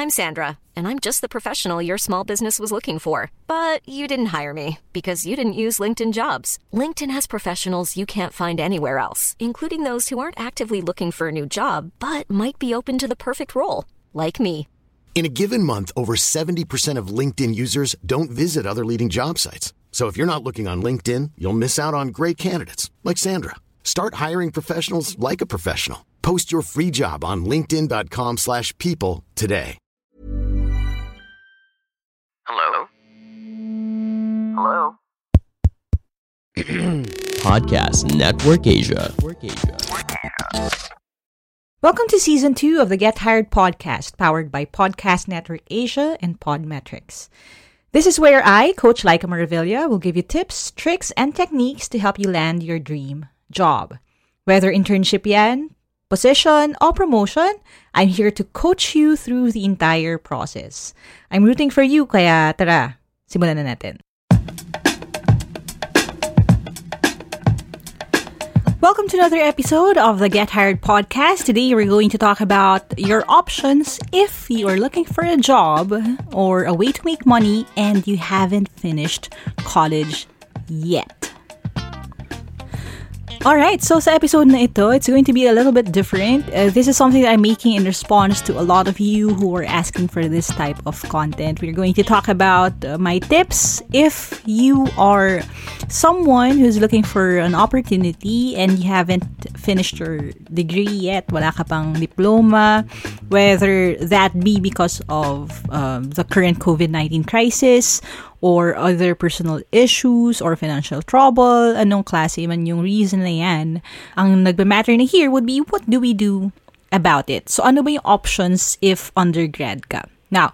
I'm Sandra, and I'm just the professional your small business was looking for. But you didn't hire me because you didn't use LinkedIn Jobs. LinkedIn has professionals you can't find anywhere else, including those who aren't actively looking for a new job, but might be open to the perfect role, like me. In a given month, over 70% of LinkedIn users don't visit other leading job sites. So if you're not looking on LinkedIn, you'll miss out on great candidates like Sandra. Start hiring professionals like a professional. Post your free job on linkedin.com/people today. Hello? Hello? Podcast Network Asia. Welcome to Season 2 of the Get Hired podcast, powered by Podcast Network Asia and Podmetrics. This is where I, Coach Laika Maravilla, will give you tips, tricks, and techniques to help you land your dream job. Whether internship yan, position, or promotion, I'm here to coach you through the entire process. I'm rooting for you, kaya tara, simulan na natin. Welcome to another episode of the Get Hired podcast. Today, we're going to talk about your options if you are looking for a job or a way to make money and you haven't finished college yet. Alright, so sa episode na ito, it's going to be a little bit different. This is something that I'm making in response to a lot of you who are asking for this type of content. We're going to talk about my tips if you are someone who's looking for an opportunity and you haven't finished your degree yet, wala ka pang diploma, whether that be because of the current COVID-19 crisis or other personal issues or financial trouble, anong klase man yung reason na yan. Ang nagbe-matter na here would be, what do we do about it? So, ano ba yung options if undergrad ka? Now,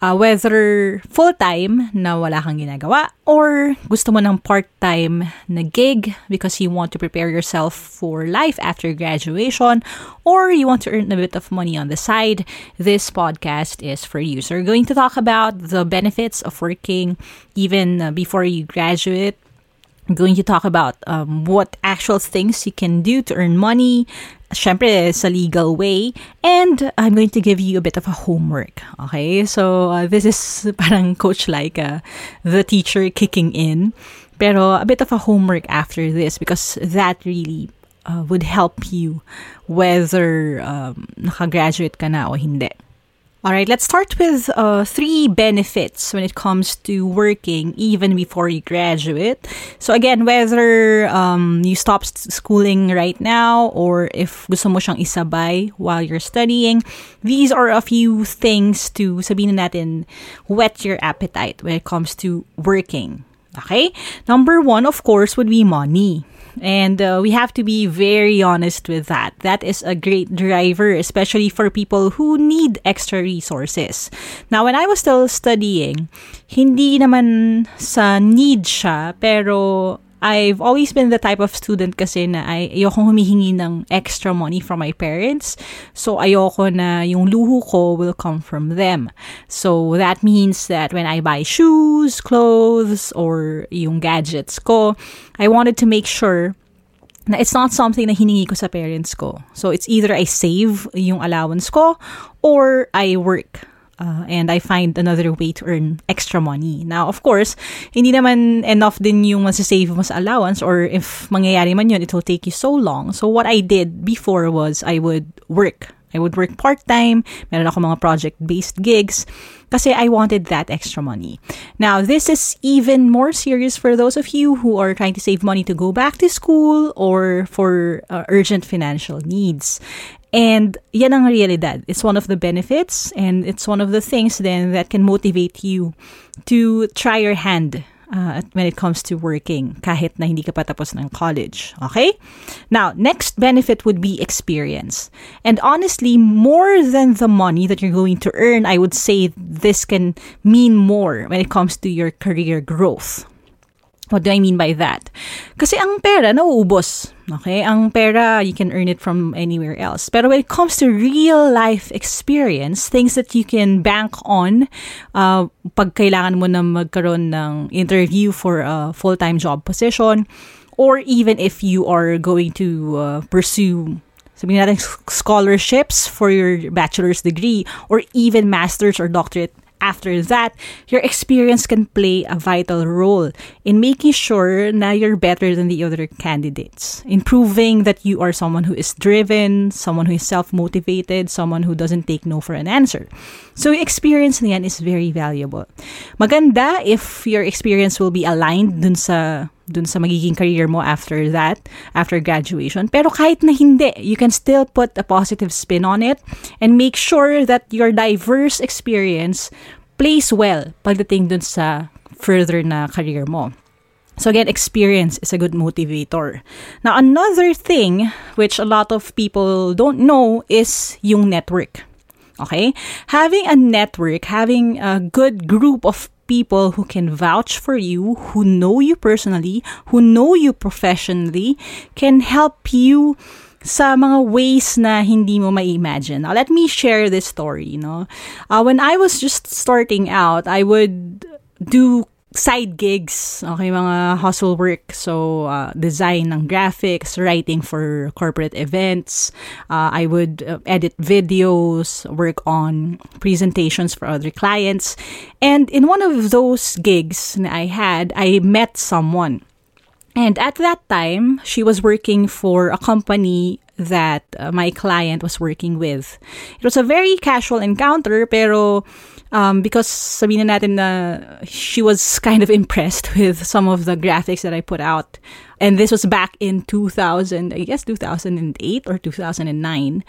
whether full-time na wala kang ginagawa or gusto mo ng part-time na gig because you want to prepare yourself for life after graduation or you want to earn a bit of money on the side, this podcast is for you. So we're going to talk about the benefits of working even before you graduate. I'm going to talk about what actual things you can do to earn money, syempre sa legal way, and I'm going to give you a bit of a homework. Okay, so this is parang Coach Laika, the teacher kicking in, pero a bit of a homework after this because that really would help you whether nakagraduate ka na o hindi. Alright, let's start with 3 benefits when it comes to working even before you graduate. So again, whether you stop schooling right now or if gusto mo siyang isabay while you're studying, these are a few things to, sabihin natin, whet your appetite when it comes to working. Okay? Number 1, of course, would be money. And we have to be very honest with that. That is a great driver, especially for people who need extra resources. Now, when I was still studying, hindi naman sa need siya, pero I've always been the type of student kasi na ayokong humihingi ng extra money from my parents. So, ayoko na yung luho ko will come from them. So, that means that when I buy shoes, clothes, or yung gadgets ko, I wanted to make sure na it's not something na hiningi ko sa parents ko. So, it's either I save yung allowance ko or I work. And I find another way to earn extra money. Now, of course, hindi naman enough din yung masasave mo sa allowance or if mangyayari man yun, it will take you so long. So what I did before was I would work. I would work part-time. Meron ako mga project-based gigs kasi I wanted that extra money. Now, this is even more serious for those of you who are trying to save money to go back to school or for urgent financial needs. And yan ang realidad. It's one of the benefits and it's one of the things then that can motivate you to try your hand when it comes to working kahit na hindi ka pa tapos ng college. Okay? Now, next benefit would be experience. And honestly, more than the money that you're going to earn, I would say this can mean more when it comes to your career growth. What do I mean by that? Kasi ang pera, nauubos. Okay? Ang pera, you can earn it from anywhere else. Pero when it comes to real-life experience, things that you can bank on, pag kailangan mo na magkaroon ng interview for a full-time job position, or even if you are going to pursue sabihin natin scholarships for your bachelor's degree or even master's or doctorate. After that, your experience can play a vital role in making sure na you're better than the other candidates, in proving that you are someone who is driven, someone who is self-motivated, someone who doesn't take no for an answer. So experience niyan is very valuable. Maganda if your experience will be aligned dun sa magiging career mo after that, after graduation. Pero kahit na hindi, you can still put a positive spin on it and make sure that your diverse experience plays well pagdating dun sa further na career mo. So again, experience is a good motivator. Now, another thing which a lot of people don't know is yung network. Okay? Having a network, having a good group of people who can vouch for you, who know you personally, who know you professionally, can help you sa mga ways na hindi mo ma-imagine. Now, let me share this story. When I was just starting out, I would do side gigs, okay, mga hustle work. So, design ng graphics, writing for corporate events. I would edit videos, work on presentations for other clients. And in one of those gigs na I had, I met someone. And at that time, she was working for a company that my client was working with. It was a very casual encounter, pero because sabihin na natin na she was kind of impressed with some of the graphics that I put out. And this was back in 2008 or 2009.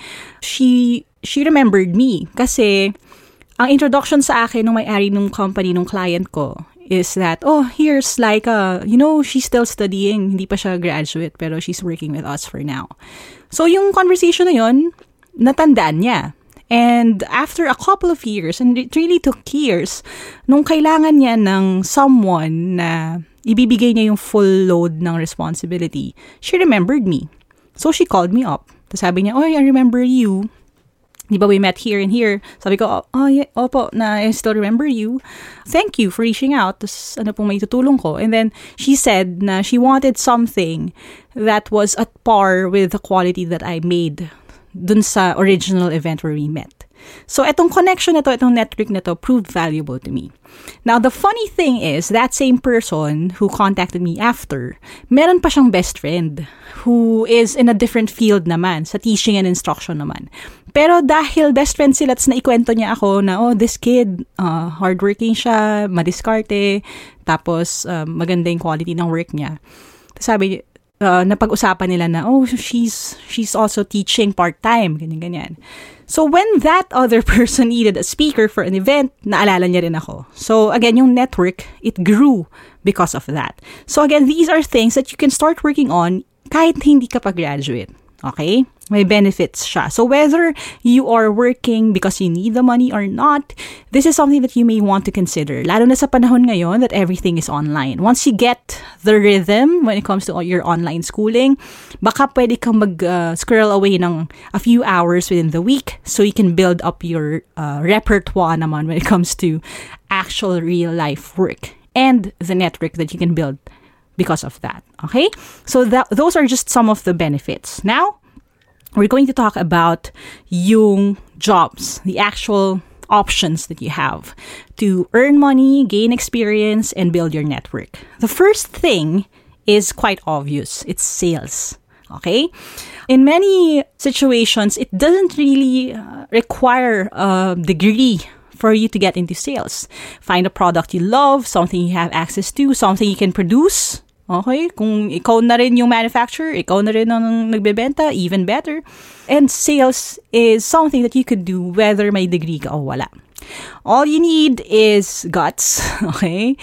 She remembered me kasi ang introduction sa akin ng may-ari ng company ng client ko is that, here's like she's still studying, hindi pa siya graduate, pero she's working with us for now. So yung conversation na yun, natandaan niya. And after a couple of years, and it really took years, nung kailangan niya ng someone na ibibigay niya yung full load ng responsibility, she remembered me. So she called me up. Tapos sabi niya, I remember you. Di ba we met here and here? Sabi ko, yeah, opo, I still remember you. Thank you for reaching out. Tapos ano pong may tutulong ko. And then she said na she wanted something that was at par with the quality that I made dun sa original event where we met. So, itong connection na to, itong network na to, proved valuable to me. Now, the funny thing is, that same person who contacted me after, meron pa siyang best friend who is in a different field naman, sa teaching and instruction naman. Pero dahil best friend sila, na ikwento niya ako na, this kid, hardworking siya, madiskarte, tapos maganda yung quality ng work niya. Sabi, napag-usapan nila na, she's also teaching part-time, ganyan. So, when that other person needed a speaker for an event, naalala niya rin ako. So, again, yung network, it grew because of that. So, again, these are things that you can start working on kahit hindi ka pa graduate. Okay? May benefits siya. So, whether you are working because you need the money or not, this is something that you may want to consider. Lalo na sa panahon ngayon that everything is online. Once you get the rhythm when it comes to your online schooling, baka pwede kang mag-squirrel away ng a few hours within the week so you can build up your repertoire naman when it comes to actual real-life work and the network that you can build because of that. Okay? So those are just some of the benefits. Now, we're going to talk about yung jobs, the actual options that you have to earn money, gain experience, and build your network. The first thing is quite obvious. It's sales. Okay? In many situations, it doesn't really require a degree for you to get into sales. Find a product you love, something you have access to, something you can produce. Okay? Kung ikaw na rin yung manufacturer, ikaw na rin ang nagbebenta, even better. And sales is something that you could do whether may degree ka o wala. All you need is guts, okay?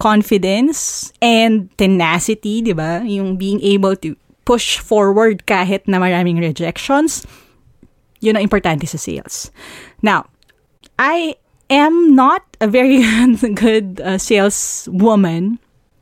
Confidence and tenacity, di ba? Yung being able to push forward kahit na maraming rejections. Yun ang importante sa sales. Now, I am not a very good saleswoman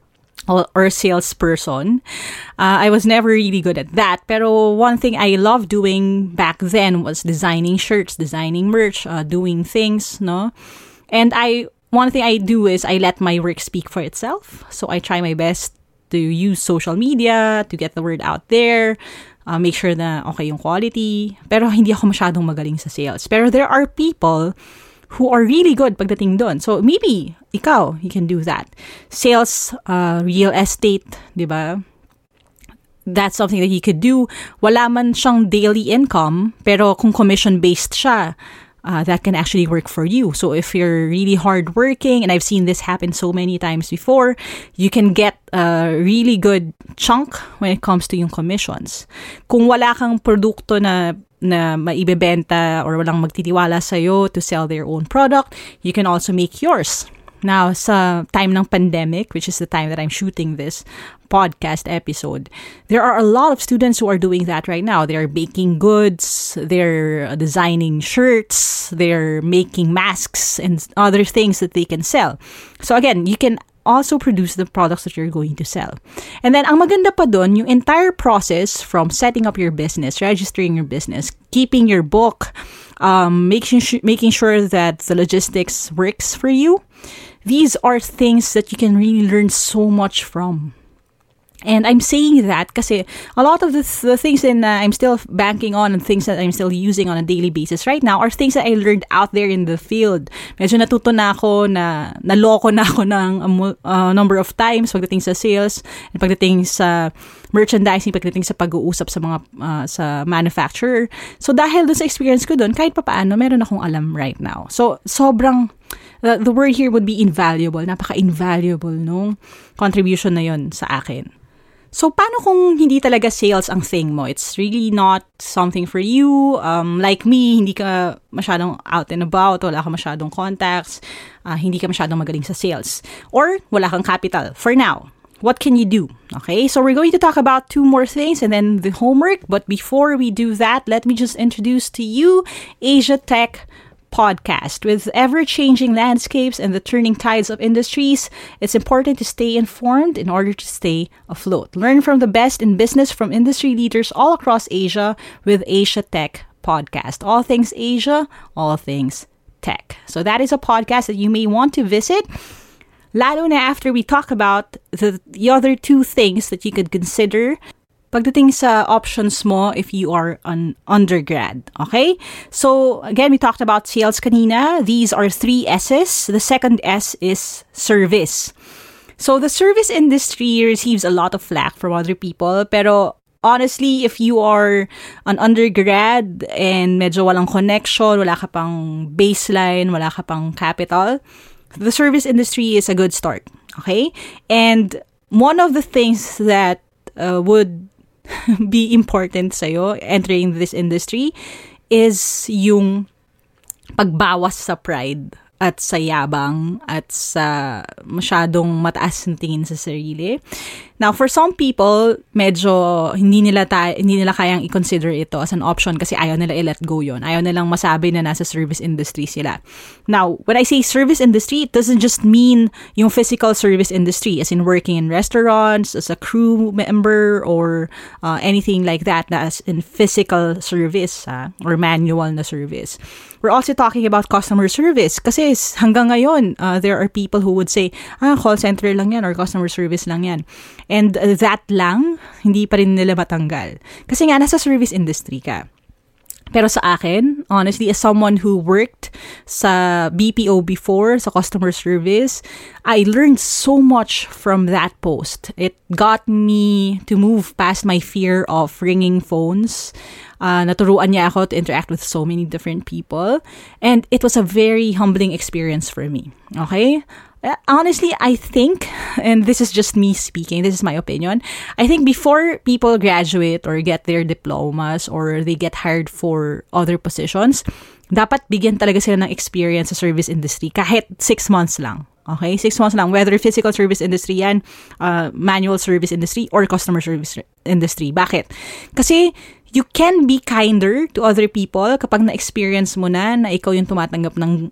or salesperson. I was never really good at that. Pero one thing I loved doing back then was designing shirts, designing merch, doing things, no? And one thing I do is I let my work speak for itself. So I try my best to use social media to get the word out there. make sure na okay yung quality. Pero hindi ako masyadong magaling sa sales. Pero there are people who are really good pagdating doon. So maybe ikaw, you can do that. Sales, real estate, di ba? That's something that you could do. Wala man siyang daily income, pero kung commission-based siya, that can actually work for you. So if you're really hardworking, and I've seen this happen so many times before, you can get a really good chunk when it comes to yung commissions. Kung wala kang produkto na maibebenta or walang magtitiwala sa'yo to sell their own product, you can also make yours. Now, sa time ng pandemic, which is the time that I'm shooting this podcast episode, there are a lot of students who are doing that right now. They're baking goods, they're designing shirts, they're making masks and other things that they can sell. So again, you can also produce the products that you're going to sell. And then, ang maganda pa dun, yung entire process from setting up your business, registering your business, keeping your book, making sure that the logistics works for you. These are things that you can really learn so much from. And I'm saying that kasi a lot of the things that I'm still banking on and things that I'm still using on a daily basis right now are things that I learned out there in the field. Medyo natuto na ako naloko na ako ng number of times pagdating sa sales, and pagdating sa merchandising, pagdating sa pag-uusap sa mga sa manufacturer. So dahil dun sa experience ko dun, kahit papaano, meron akong alam right now. So sobrang the word here would be invaluable. Napaka-invaluable nung contribution na yun sa akin. So, paano kung hindi talaga sales ang thing mo? It's really not something for you. Like me, hindi ka masyadong out and about, wala ka masyadong contacts, hindi ka masyadong magaling sa sales. Or, wala kang capital. For now, what can you do? Okay, so we're going to talk about 2 more things and then the homework. But before we do that, let me just introduce to you Asia Tech Podcast. With ever-changing landscapes and the turning tides of industries, it's important to stay informed in order to stay afloat. Learn from the best in business from industry leaders all across Asia with Asia Tech Podcast. All things Asia, all things tech. So that is a podcast that you may want to visit. Lalo na after we talk about the other 2 things that you could consider pagdating sa options mo if you are an undergrad. Okay? So, again, we talked about sales kanina. These are 3 S's. The second S is service. So, the service industry receives a lot of flack from other people. Pero, honestly, if you are an undergrad and medyo walang connection, wala ka pang baseline, wala ka pang capital, the service industry is a good start. Okay? And one of the things that would be important sa'yo entering this industry is yung pagbawas sa pride at sa yabang at sa masyadong mataas na tingin sa sarili. Now, for some people, medyo hindi nila kayang i-consider ito as an option kasi ayaw nila i-let go yon. Ayaw nilang masabi na nasa service industry sila. Now, when I say service industry, it doesn't just mean yung physical service industry, as in working in restaurants, as a crew member, or anything like that, na as in physical service or manual na service. We're also talking about customer service kasi hanggang ngayon, there are people who would say, call center lang yan or customer service lang yan. And that lang, hindi pa rin nila matanggal. Kasi nga, nasa service industry ka. Pero sa akin, honestly, as someone who worked sa BPO before, sa customer service, I learned so much from that post. It got me to move past my fear of ringing phones. Naturuan niya ako to interact with so many different people. And it was a very humbling experience for me. Okay? Honestly, I think, and this is just me speaking, this is my opinion, I think before people graduate or get their diplomas or they get hired for other positions, dapat bigyan talaga sila ng experience sa service industry kahit 6 months lang. Okay? 6 months lang. Whether physical service industry yan, manual service industry, or customer service industry. Bakit? Kasi you can be kinder to other people kapag na-experience mo na ikaw yung tumatanggap ng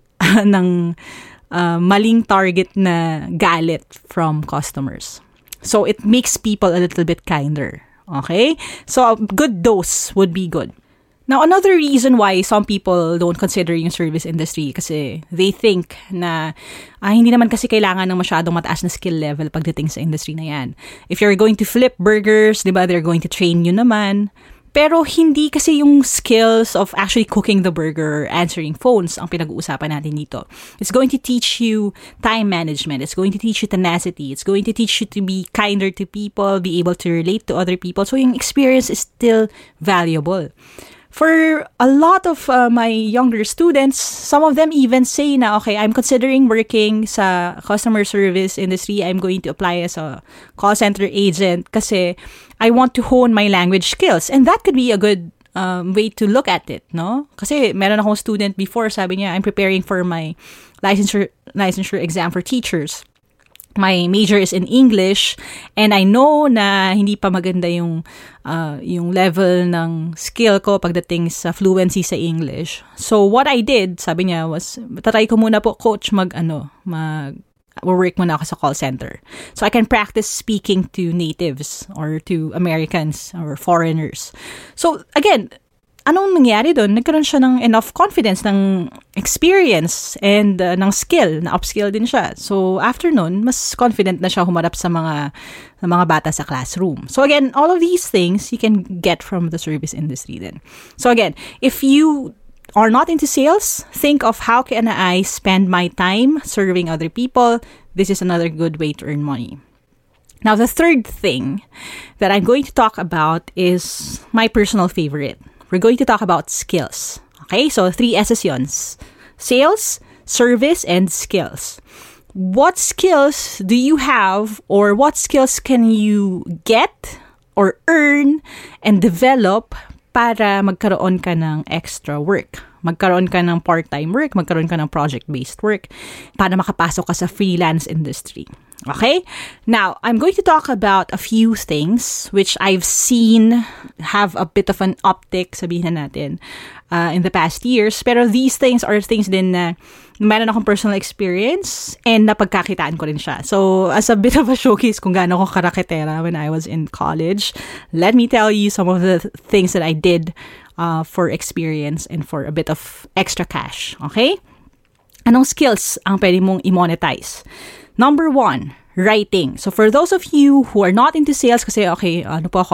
maling target na galit from customers. So, it makes people a little bit kinder. Okay? So, a good dose would be good. Now, another reason why some people don't consider yung service industry kasi they think na hindi naman kasi kailangan ng masyadong mataas na skill level pagdating sa industry na yan. If you're going to flip burgers, di ba, they're going to train you naman. Pero hindi kasi yung skills of actually cooking the burger or answering phones ang pinag-uusapan natin dito. It's going to teach you time management. It's going to teach you tenacity. It's going to teach you to be kinder to people, be able to relate to other people. So yung experience is still valuable. For a lot of my younger students, some of them even say na, okay, I'm considering working sa customer service industry. I'm going to apply as a call center agent kasi I want to hone my language skills. And that could be a good way to look at it, no? Kasi meron akong student before, sabi niya, I'm preparing for my licensure exam for teachers. My major is in English and I know na hindi pa maganda yung level ng skill ko pagdating sa fluency sa English. So what I did, sabi niya, was tatry ko muna po, coach, work muna ako sa call center. So I can practice speaking to natives or to Americans or foreigners. So again, anong nangyari doon? Nagkaroon siya ng enough confidence, ng experience, and ng skill. Na-upskill din siya. So, after nun, mas confident na siya humarap sa mga bata sa classroom. So, again, all of these things you can get from the service industry then. So, again, if you are not into sales, think of how can I spend my time serving other people. This is another good way to earn money. Now, the third thing that I'm going to talk about is my personal favorite. We're going to talk about skills. Okay, so 3 S's yun. Sales, service, and skills. What skills do you have or what skills can you get or earn and develop para magkaroon ka ng extra work? Magkaroon ka ng part-time work, magkaroon ka ng project-based work para makapasok ka sa freelance industry. Okay? Now, I'm going to talk about a few things which I've seen have a bit of an uptick, sabihin na natin, in the past years. Pero these things are things din na meron akong personal experience and napagkakitaan ko rin siya. So, as a bit of a showcase kung gaano ko karaketera when I was in college, let me tell you some of the things that I did for experience and for a bit of extra cash. Okay? Anong skills ang pwede mong i-monetize? Number 1, writing. So for those of you who are not into sales, kasi okay,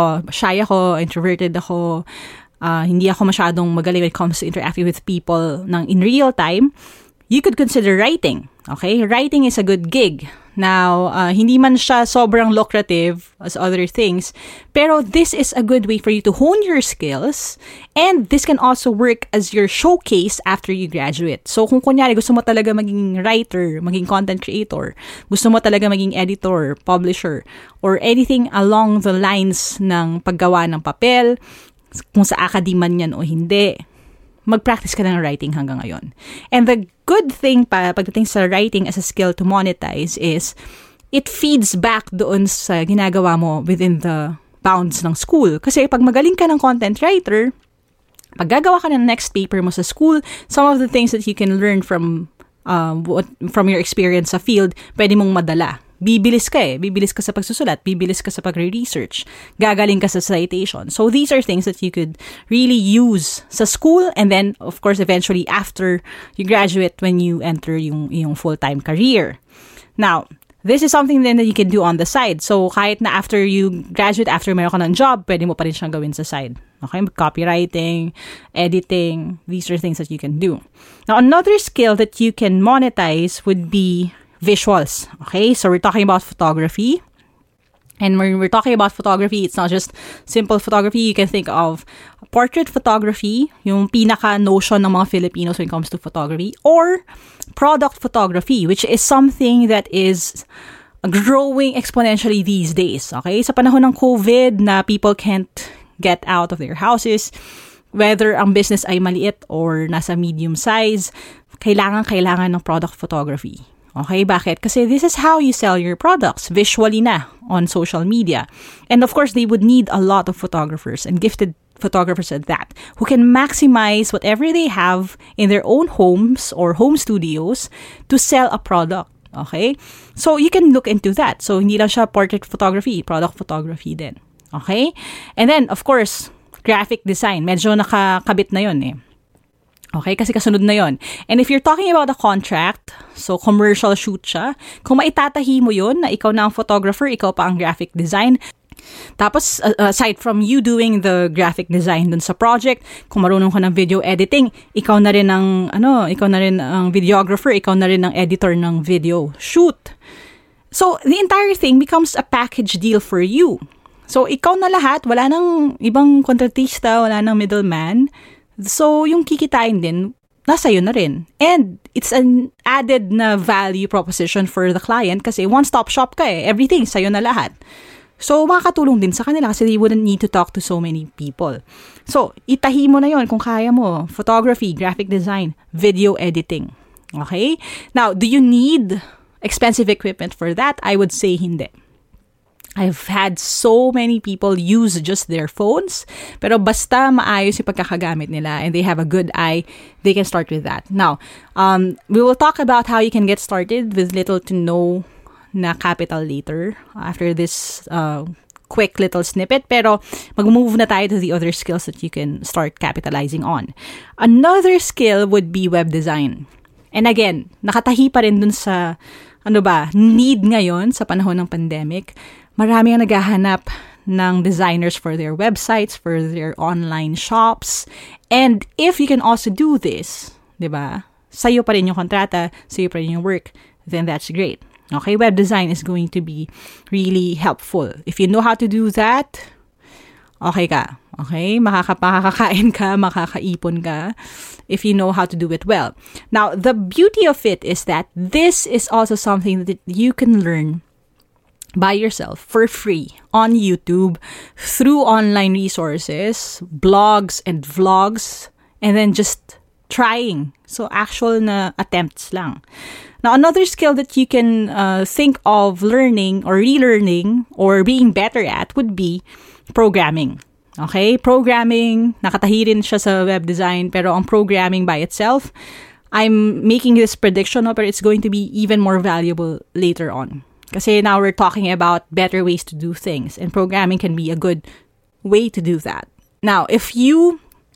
shy ako, introverted ako, hindi ako masyadong magaling when it comes to interacting with people in real time, you could consider writing. Okay? Writing is a good gig. Now, hindi man siya sobrang lucrative as other things, pero this is a good way for you to hone your skills, and this can also work as your showcase after you graduate. So, kung kunyari gusto mo talaga maging writer, maging content creator, gusto mo talaga maging editor, publisher, or anything along the lines ng paggawa ng papel, kung sa academe man yan o hindi, mag-practice ka ng writing hanggang ngayon. And the good thing pagdating sa writing as a skill to monetize is it feeds back doon sa ginagawa mo within the bounds ng school. Kasi pag magaling ka ng content writer, pag gagawa ka ng next paper mo sa school, some of the things that you can learn from your experience sa field, pwede mong madala. Bibilis ka Bibilis ka sa pagsusulat. Bibilis ka sa pagre-research. Gagaling ka sa citation. So, these are things that you could really use sa school and then, of course, eventually after you graduate when you enter yung full-time career. Now, this is something then that you can do on the side. So, kahit na after you graduate, after meron ka ng job, pwede mo pa rin siyang gawin sa side. Okay? Copywriting, editing, these are things that you can do. Now, another skill that you can monetize would be visuals. Okay, so we're talking about photography. And when we're talking about photography, it's not just simple photography. You can think of portrait photography, yung pinaka-notion ng mga Filipinos when it comes to photography, or product photography, which is something that is growing exponentially these days. Okay, sa panahon ng COVID na people can't get out of their houses, whether ang business ay maliit or nasa medium size, kailangan ng product photography. Okay, bakit? Kasi this is how you sell your products visually na on social media. And of course, they would need a lot of photographers and gifted photographers at that who can maximize whatever they have in their own homes or home studios to sell a product. Okay? So, you can look into that. So, hindi lang siya portrait photography, product photography din. Okay? And then, of course, graphic design. Medyo nakakabit na yun eh. Okay, kasi kasunod na yon. And if you're talking about a contract, so commercial shoot siya, kung maitatahi mo yun na ikaw na ang photographer, ikaw pa ang graphic design, Tapos, aside from you doing the graphic design dun sa project, kung marunong ka ng video editing, ikaw na rin ang videographer, ikaw na rin ang editor ng video shoot. So, the entire thing becomes a package deal for you. So, ikaw na lahat, wala nang ibang kontratista, wala nang middleman. So, yung kikitain din, nasa iyo na rin. And it's an added na value proposition for the client kasi one-stop shop ka eh. Everything, sa'yo na lahat. So, makakatulong din sa kanila kasi they wouldn't need to talk to so many people. So, itahi mo na yon kung kaya mo. Photography, graphic design, video editing. Okay? Now, do you need expensive equipment for that? I would say hindi. I've had so many people use just their phones, pero basta maayos yung pagkakagamit nila and they have a good eye, they can start with that. Now, we will talk about how you can get started with little to no na capital later after this quick little snippet, pero mag-move na tayo to the other skills that you can start capitalizing on. Another skill would be web design. And again, nakatahi pa rin dun sa need ngayon sa panahon ng pandemic. Marami ang naghahanap ng designers for their websites, for their online shops. And if you can also do this, diba? Sa'yo pa rin yung kontrata, sa'yo pa rin yung work, then that's great. Okay, web design is going to be really helpful. If you know how to do that, okay ka. Okay, makakakain ka, makakaipon ka if you know how to do it well. Now, the beauty of it is that this is also something that you can learn by yourself for free on YouTube through online resources, blogs and vlogs, and then just trying. So, actual na attempts lang. Now, another skill that you can think of learning or relearning or being better at would be programming. Okay? Programming, nakatahi rin siya sa web design, pero ang programming by itself, I'm making this prediction, but it's going to be even more valuable later on. Kasi now we're talking about better ways to do things, and programming can be a good way to do that. Now, if you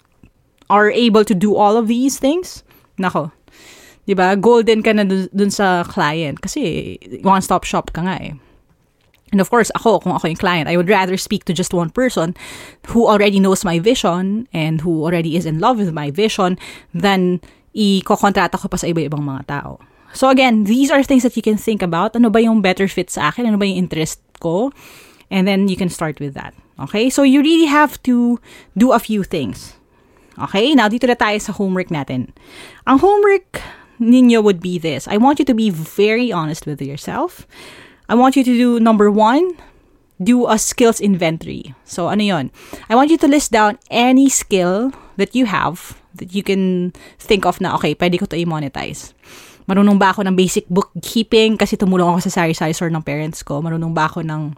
are able to do all of these things, nako, diba? Golden ka na dun sa client kasi one-stop shop ka nga eh. And of course, kung ako yung client, I would rather speak to just one person who already knows my vision and who already is in love with my vision than i-kokontrata ko pa sa iba-ibang mga tao. So again, these are things that you can think about. Ano ba yung better fit sa akin? Ano ba yung interest ko? And then you can start with that. Okay? So you really have to do a few things. Okay? Now, dito na tayo sa homework natin. Ang homework ninyo would be this. I want you to be very honest with yourself. I want you to do, number 1, do a skills inventory. So, ano yun? I want you to list down any skill that you have that you can think of na, okay, pwede ko to i-monetize. Marunong ba ako ng basic bookkeeping kasi tumulong ako sa sari-sari store ng parents ko? Marunong ba ako ng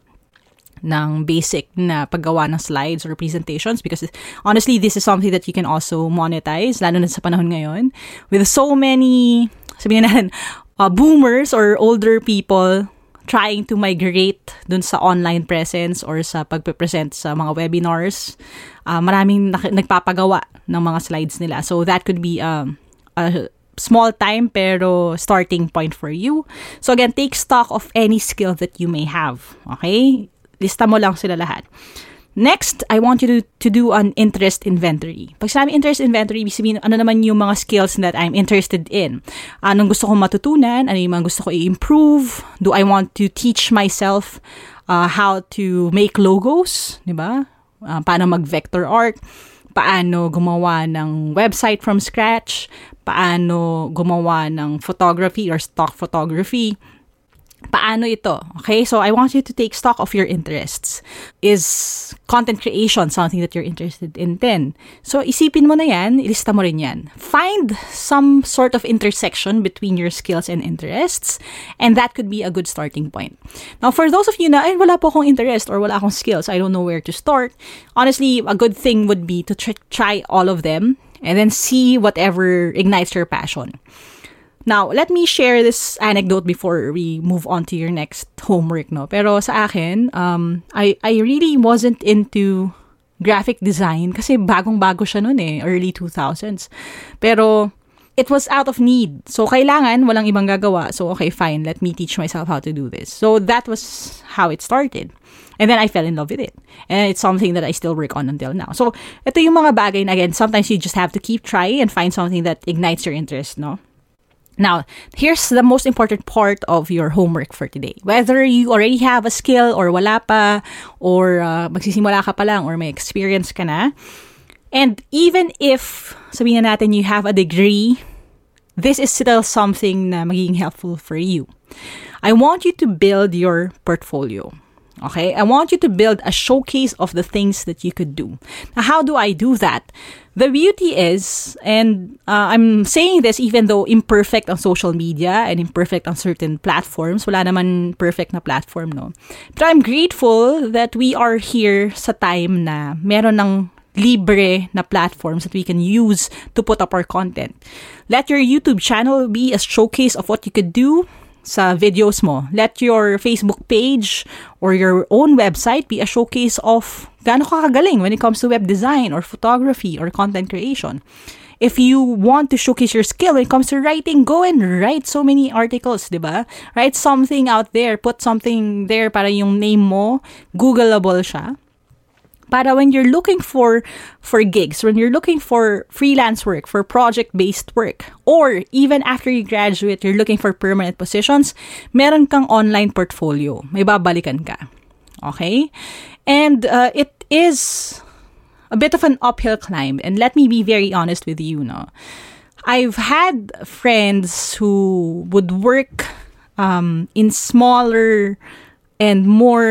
basic na paggawa ng slides or presentations? Because honestly, this is something that you can also monetize, lalo na sa panahon ngayon. With so many, sabihin natin, boomers or older people trying to migrate dun sa online presence or sa pagpe-present sa mga webinars, maraming nagpapagawa ng mga slides nila. So that could be a small time pero starting point for you. So again, take stock of any skill that you may have. Okay? Lista mo lang sila lahat. Next, I want you to do an interest inventory. Pag sinabi interest inventory, ibig sabihin, ano naman yung mga skills that I'm interested in? Anong gusto kong matutunan? Ano yung mga gusto ko i-improve? Do I want to teach myself how to make logos? Diba? Paano mag-vector art? Paano gumawa ng website from scratch? Paano gumawa ng photography or stock photography? Paano ito? Okay, so I want you to take stock of your interests. Is content creation something that you're interested in then? So isipin mo na yan, ilista mo rin yan. Find some sort of intersection between your skills and interests, and that could be a good starting point. Now, for those of you na, wala po akong interest or wala akong skills, I don't know where to start, honestly, a good thing would be to try all of them and then see whatever ignites your passion. Now, let me share this anecdote before we move on to your next homework, no? Pero sa akin, I really wasn't into graphic design kasi bagong-bago siya noon eh, early 2000s. Pero it was out of need. So, kailangan, walang ibang gagawa. So, okay, fine. Let me teach myself how to do this. So, that was how it started. And then I fell in love with it. And it's something that I still work on until now. So, ito yung mga bagay na, again, sometimes you just have to keep trying and find something that ignites your interest, no? Now, here's the most important part of your homework for today. Whether you already have a skill or wala pa, or magsisimula ka pa lang, or may experience ka na, and even if, sabihin na natin, you have a degree, this is still something na magiging helpful for you. I want you to build your portfolio. Okay? I want you to build a showcase of the things that you could do. Now, how do I do that? The beauty is, and I'm saying this even though imperfect on social media and imperfect on certain platforms, wala naman perfect na platform, no? But I'm grateful that we are here sa time na meron ng libre na platforms that we can use to put up our content. Let your YouTube channel be a showcase of what you could do sa videos mo. Let your Facebook page or your own website be a showcase of gaano ka kagaling when it comes to web design or photography or content creation. If you want to showcase your skill when it comes to writing, go and write so many articles, diba? Write something out there, put something there para yung name mo, Googleable siya. Para when you're looking for gigs, when you're looking for freelance work, for project-based work, or even after you graduate, you're looking for permanent positions, meron kang online portfolio. May babalikan ka. Okay? And it is a bit of an uphill climb. And let me be very honest with you, no? I've had friends who would work in smaller and more,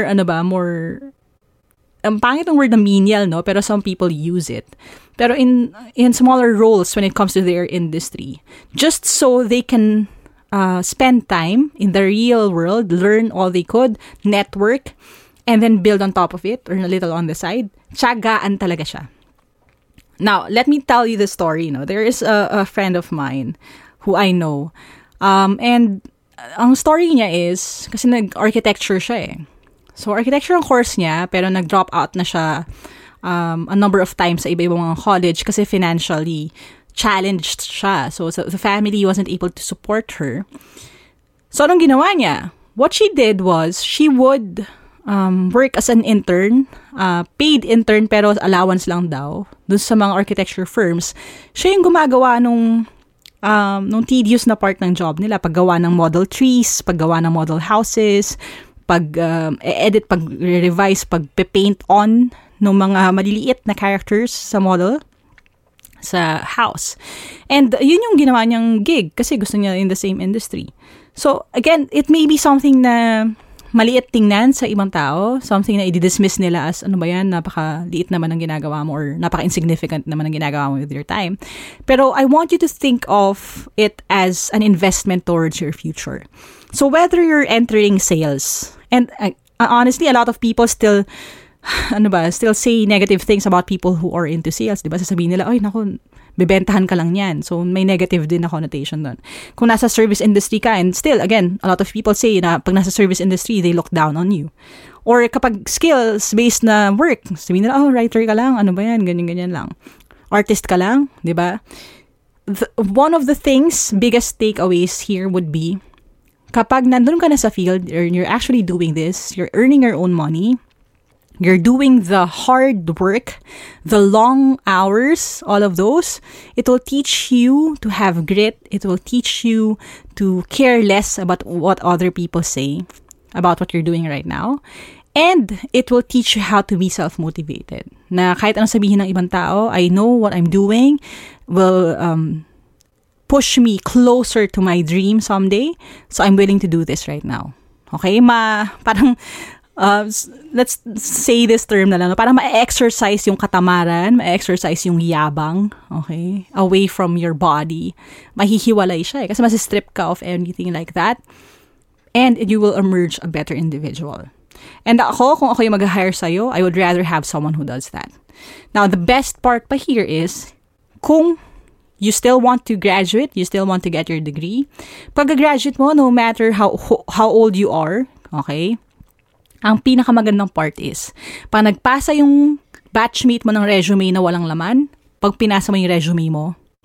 ang pangit ng word na menial, no? Pero some people use it. Pero in smaller roles when it comes to their industry, just so they can spend time in the real world, learn all they could, network, and then build on top of it, or a little on the side. Tiyagaan talaga siya. Now, let me tell you the story, no? There is a friend of mine who I know. And ang story niya is, kasi nag-architecture siya eh. So, architecture ang course niya, pero nag-drop out na siya a number of times sa iba-ibang mga college kasi financially challenged siya. So, the family wasn't able to support her. So, anong ginawa niya? What she did was, she would work as an intern, paid intern, pero allowance lang daw, dun sa mga architecture firms. Siya yung gumagawa nung tedious na part ng job nila. Paggawa ng model trees, paggawa ng model houses, pag-edit, pag-revise, pag-paint on ng mga maliliit na characters sa model, sa house. And yun yung ginawa niyang gig kasi gusto niya in the same industry. So, again, it may be something na maliit tingnan sa ibang tao, something na i-dismiss nila as, ano ba yan, napaka-liit naman ang ginagawa mo or napaka-insignificant naman ang ginagawa mo with your time. Pero I want you to think of it as an investment towards your future. So whether you're entering sales, and honestly, a lot of people still say negative things about people who are into sales. Diba? Sasabihin nila, ay, naku, bebentahan ka lang yan. So may negative din na connotation doon. Kung nasa service industry ka, and still, again, a lot of people say na pag nasa service industry, they look down on you. Or kapag skills-based na work, sabihin nila, oh, writer ka lang, ano ba yan, ganyan-ganyan lang. Artist ka lang, diba? One of the things, biggest takeaways here would be, kapag nandun ka na sa field, or you're actually doing this, you're earning your own money, you're doing the hard work, the long hours, all of those, it will teach you to have grit. It will teach you to care less about what other people say about what you're doing right now. And it will teach you how to be self-motivated. Na kahit anong sabihin ng ibang tao, I know what I'm doing will push me closer to my dream someday. So I'm willing to do this right now. Okay? Parang let's say this term na lang, para ma-exercise yung katamaran, ma-exercise yung yabang, okay, away from your body. Mahihiwalay siya kasi masistrip ka of anything like that, and you will emerge a better individual. And kung ako yung mag-hire sa'yo, I would rather have someone who does that. Now, the best part pa here is, kung you still want to graduate, you still want to get your degree, pag-graduate mo, no matter how old you are, okay, ang pinakamagandang part is, pag nagpasa yung batchmate mo ng resume na walang laman, pag pinasa mo yung resume mo,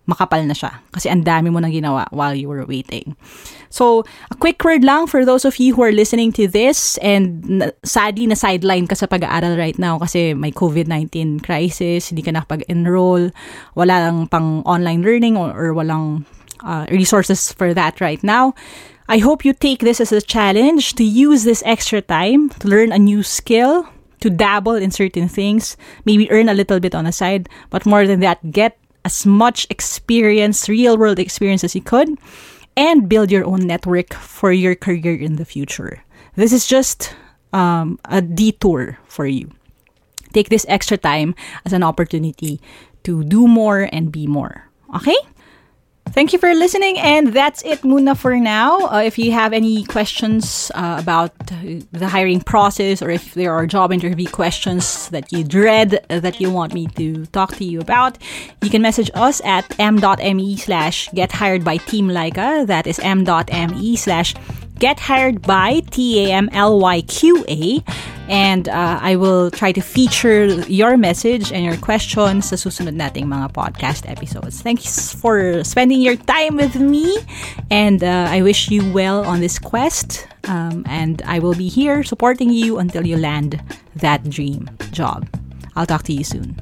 makapal na siya. Kasi ang dami mo nang ginawa while you were waiting. So, a quick word lang for those of you who are listening to this and sadly na-sideline ka sa pag-aaral right now kasi may COVID-19 crisis, hindi ka nakapag-enroll, wala lang pang online learning or walang resources for that right now. I hope you take this as a challenge to use this extra time to learn a new skill, to dabble in certain things, maybe earn a little bit on the side, but more than that, get as much experience, real-world experience as you could, and build your own network for your career in the future. This is just a detour for you. Take this extra time as an opportunity to do more and be more. Okay? Thank you for listening, and that's it muna for now. If you have any questions about the hiring process, or if there are job interview questions that you dread that you want me to talk to you about, you can message us at m.me/gethiredbyteamlyca. That is m.me/gethiredbyteamlyqa. And I will try to feature your message and your questions sa susunod nating mga podcast episodes. Thanks for spending your time with me, and I wish you well on this quest. And I will be here supporting you until you land that dream job. I'll talk to you soon.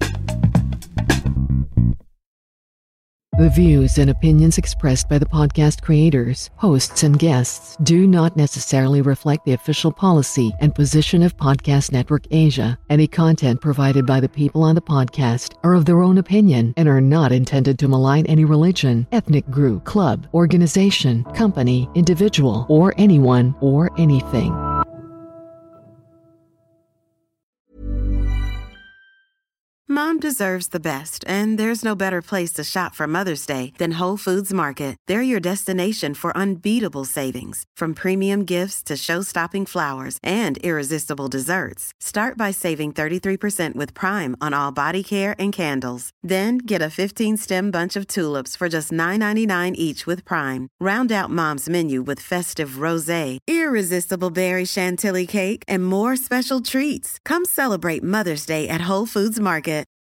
The views and opinions expressed by the podcast creators, hosts, and guests do not necessarily reflect the official policy and position of Podcast Network Asia. Any content provided by the people on the podcast are of their own opinion and are not intended to malign any religion, ethnic group, club, organization, company, individual, or anyone or anything. Mom deserves the best, and there's no better place to shop for Mother's Day than Whole Foods Market. They're your destination for unbeatable savings, from premium gifts to show-stopping flowers and irresistible desserts. Start by saving 33% with Prime on all body care and candles. Then get a 15-stem bunch of tulips for just $9.99 each with Prime. Round out Mom's menu with festive rosé, irresistible berry chantilly cake, and more special treats. Come celebrate Mother's Day at Whole Foods Market.